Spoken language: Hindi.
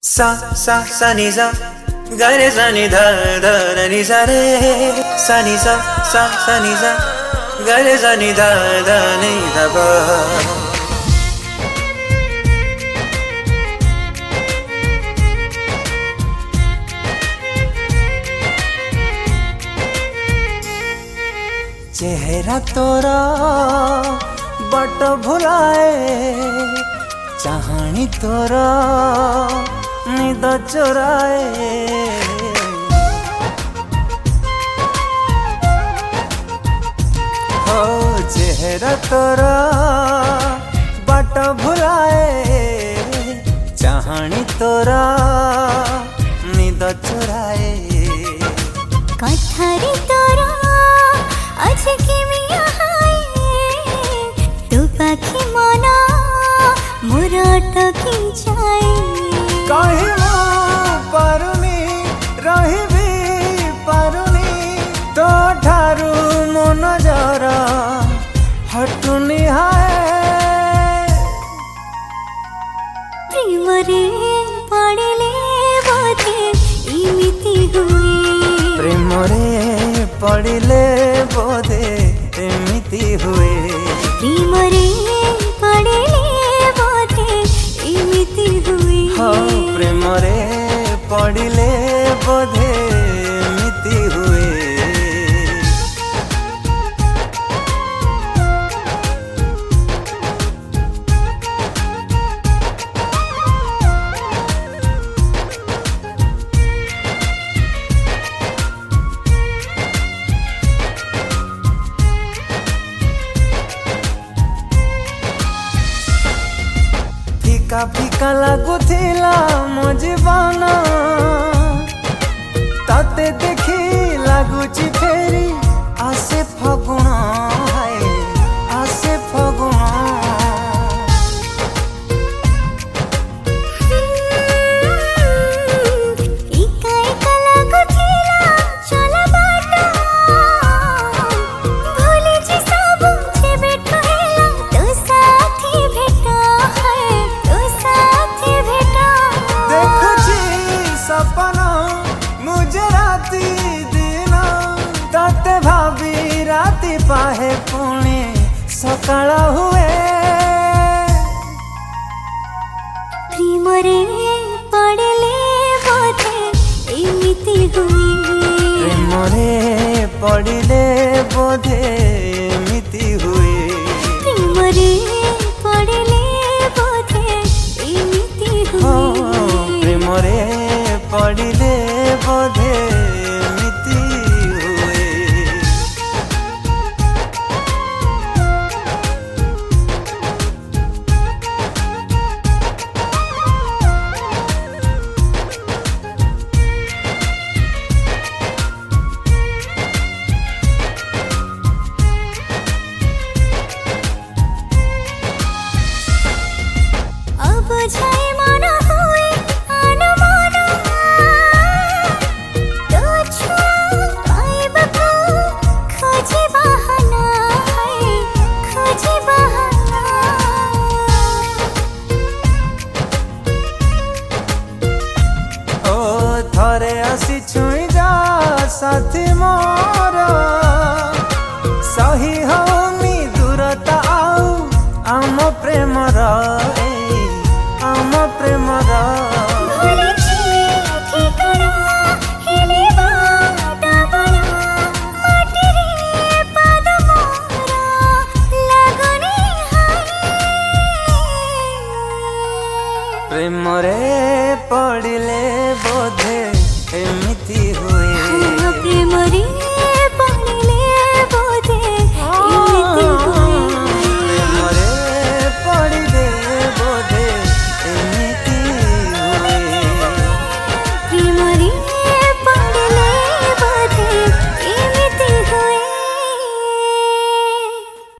सा सा सा नि सा गा रे सा नि धा धा नि सा रे सा नि सा सा सा नि सा गा रे सा नि धा धा नि धा पा। चेहरा तोरा बट भुलाए चाहनी तोरा निद चोराए। हो चेहरा तोरा बट भुलाए चाहनी तोरा निद चोराए। कथारी तोरा आज केमिया हाय तू पाखी मना मोर अटकी जाए। कहीं पारुनी रही पारुनी तो ठारू मो नजर हटुनी हाय। प्रेम रे पड़ले बोधे इमिति हुए। प्रेम रे पड़ले बोधे एमिति हुए। प्रेम रे पड़ले बोधे इमिति हुए। हो प्रेम रे पड़ले बोधे एमिति हुए। फीका फीका लगुला मो जीवन तते देखी लगुची फेरी आसे फगुण हाय आसे फगुण। एका एका लगुला चला बाटा भूली जी सब जे बैठा है तो साथी भेटा है तो साथी भेटा। देखुची सपना मुझे राती दिन तते भाभी राती पाहे पुणी सकाळ हुए। प्रेम रे पड़ले बोधे इमिति हुए। प्रेम रे पड़ले बोधे एमिति हुए। प्रेम रे पड़ले बोधे इमिति हो हुए। प्रेम रे पड़ले बोधे एमिति हुए। अब जाए मना हुए अनमना तो छुआ पाइब को खोजे बहाना है खोजे बहाना। ओ थरे आसी छुई जा साथी मोर सही होनी दूरता आउ आम प्रेमर आम प्रेमर। भूली छी ठिकाना हेले बाटा बड़ा माटी रे पाद मोरा लगनी हाय। प्रेम रे पड़ले